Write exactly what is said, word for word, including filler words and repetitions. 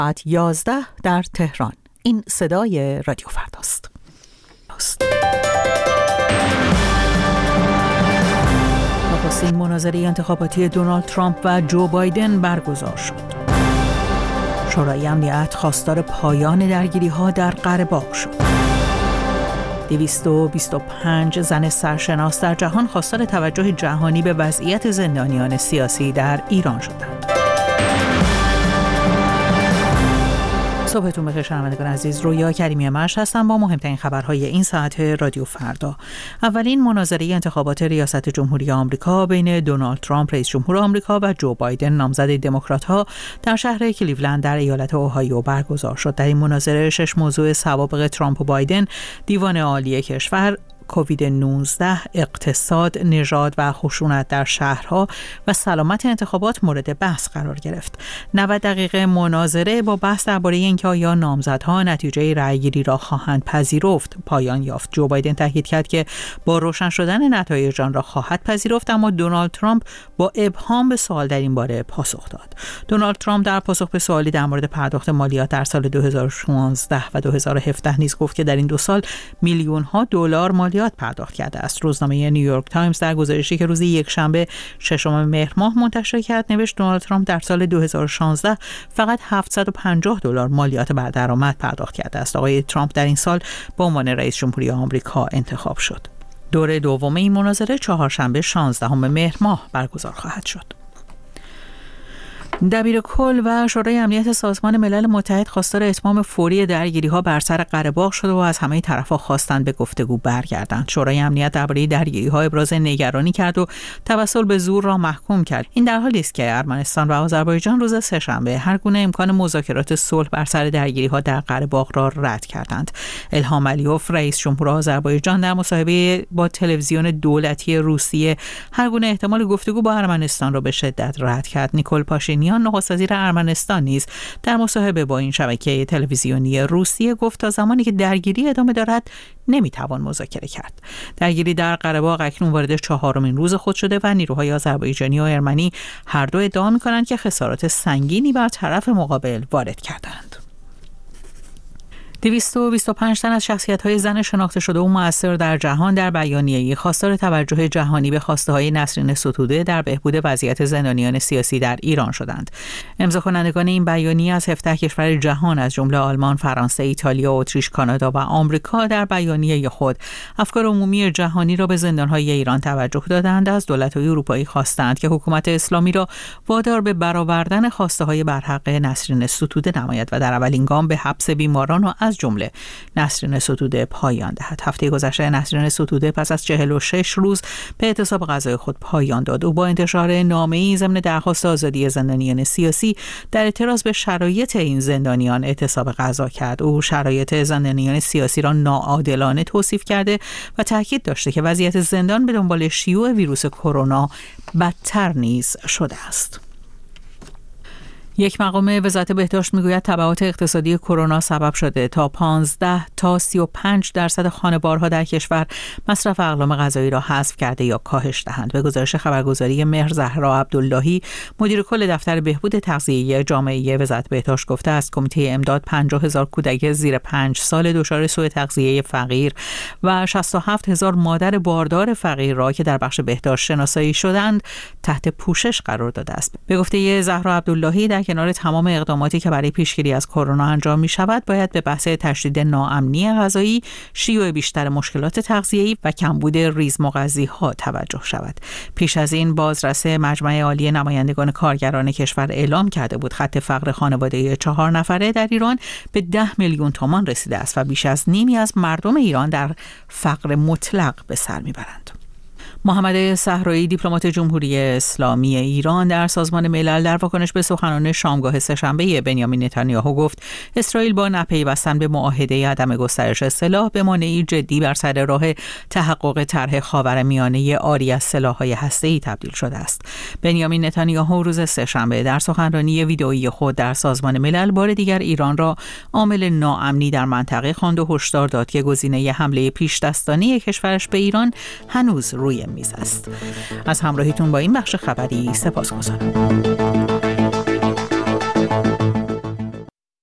ساعت یازده در تهران. این صدای رادیو فرداست. نخستین مناظره انتخاباتی دونالد ترامپ و جو بایدن برگزار شد. شورای امنیت خواستار پایان درگیری‌ها در قره باغ شد. دویست و بیست و پنج زن سرشناس در جهان خواستار توجه جهانی به وضعیت زندانیان سیاسی در ایران شدند. صبحتون بخیر شنوندگان عزیز، رویا کریمی مشت هستم با مهمترین خبرهای این ساعت رادیو فردا. اولین مناظره انتخابات ریاست جمهوری آمریکا بین دونالد ترامپ رئیس جمهور آمریکا و جو بایدن نامزد دموکرات‌ها در شهر کلیولند در ایالت اوهایو برگزار شد. در این مناظره شش موضوع سوابق ترامپ و بایدن، دیوان عالی کشور، کووید نوزده، اقتصاد، نژاد و خشونت در شهرها و سلامت انتخابات مورد بحث قرار گرفت. نود دقیقه مناظره با بحث درباره اینکه آیا نامزدها نتیجه رأیگیری را خواهند پذیرفت پایان یافت. جو بایدن تاکید کرد که با روشن شدن نتایج آن را خواهد پذیرفت، اما دونالد ترامپ با ابهام به سوال در این باره پاسخ داد. دونالد ترامپ در پاسخ به سوالی در مورد پرداخت مالیات در سال دو هزار و شانزده و دو هزار و هفده نیز گفت که در این دو سال میلیون ها دلار مالیات پرداخت کرده است. روزنامه نیویورک تایمز در گزارشی که روز یکشنبه ششم مهر ماه منتشر کرد نوشت دونالد ترامپ در سال دو هزار و شانزده فقط هفتصد و پنجاه دلار مالیات بر درآمد پرداخت کرده است. آقای ترامپ در این سال به عنوان رئیس جمهوری آمریکا انتخاب شد. دوره دوم این مناظره چهارشنبه شانزدهم مهر ماه برگزار خواهد شد. دبیر کل و شورای امنیت سازمان ملل متحد خواستار اتمام فوری درگیری‌ها بر سر قره باغ شد و از همه طرف‌ها خواستند به گفتگو برگردند. شورای امنیت درباره درگیری‌ها ابراز نگرانی کرد و توسل به زور را محکوم کرد. این در حالی است که ارمنستان و آذربایجان روز سه‌شنبه هر گونه امکان مذاکرات صلح بر سر درگیری‌ها در قره باغ را رد کردند. الهام علیوف رئیس جمهور آذربایجان در مصاحبه با تلویزیون دولتی روسیه هر گونه احتمال گفتگو با ارمنستان را به شدت رد کرد. نیکول پاشینیان نخست وزیر ارمنستان نیز در مصاحبه با این شبکه تلویزیونی روسیه گفت تا زمانی که درگیری ادامه دارد نمیتوان مذاکره کرد. درگیری در قره باغ اکنون وارد چهارمین روز خود شده و نیروهای آذربایجانی و ارمنی هر دو ادعا می‌کنند که خسارات سنگینی بر طرف مقابل وارد کردند. دویست و بیست و پنج تن از شخصیت‌های زن شناخته شده و مؤثر در جهان در بیانیه‌ای خواستار توجه جهانی به خواسته‌های نسرین ستوده در بهبود وضعیت زندانیان سیاسی در ایران شدند. امضاکنندگان این بیانیه از هفده کشور جهان از جمله آلمان، فرانسه، ایتالیا، اتریش، کانادا و آمریکا در بیانیه خود افکار عمومی جهانی را به زندان‌های ایران توجه دادند. از دولت‌های اروپایی خواستند که حکومت اسلامی را وادار به برآوردن خواسته‌های برحق نسرین ستوده نماید و در اولین گام به حبس بیماران و از جمله نسرین ستوده پایان دهد. هفته گذشته نسرین ستوده پس از چهل و شش روز به اعتصاب غذای خود پایان داد. او با انتشار نامه‌ای ضمن درخواست آزادی زندانیان سیاسی در اعتراض به شرایط این زندانیان اعتصاب غذا کرد. او شرایط زندانیان سیاسی را ناعادلانه توصیف کرده و تاکید داشته که وضعیت زندان به دنبال شیوع ویروس کرونا بدتر نیز شده است. یک مقام وزارت بهداشت میگوید تبعات اقتصادی کرونا سبب شده تا پانزده تا سی و پنج درصد خانوارها در کشور مصرف اقلام غذایی را حذف کرده یا کاهش دهند. به گزارش خبرگزاری مهر زهرا عبداللهی مدیر کل دفتر بهبود تغذیه جامعه وزارت بهداشت گفته است کمیته امداد پنجاه هزار کودک زیر پنج سال دچار سوء تغذیه فقیر و شصت و هفت هزار مادر باردار فقیر را که در بخش بهداشت شناسایی شدند تحت پوشش قرار داده است. به گفته زهرا عبداللهی در کنار تمام اقداماتی که برای پیشگیری از کرونا انجام می شود باید به بحث تشدید ناامنی غذایی، شیوع بیشتر مشکلات تغذیه‌ای و کمبود ریزمغذی‌ها توجه شود. پیش از این بازرس مجمع عالی نمایندگان کارگران کشور اعلام کرده بود خط فقر خانواده چهار نفره در ایران به ده میلیون تومان رسیده است و بیش از نیمی از مردم ایران در فقر مطلق به سر میبرند. محمد صحرایی دیپلمات جمهوری اسلامی ایران در سازمان ملل در واکنش به سخنان شامگاه سه‌شنبه بنیامین نتانیاهو گفت اسرائیل با نپیوستن به معاهده عدم گسترش سلاح به مانعی جدی بر سر راه تحقق طرح خاورمیانه عاری از سلاح‌های هسته‌ای تبدیل شده است. بنیامین نتانیاهو روز سه‌شنبه در سخنرانی ویدئویی خود در سازمان ملل بار دیگر ایران را عامل ناامنی در منطقه خواند و هشدار داد که گزینه حمله پیش‌دستانه کشورش به ایران هنوز روی میز است. از همراهیتون با این بخش خبری سپاسگزارم.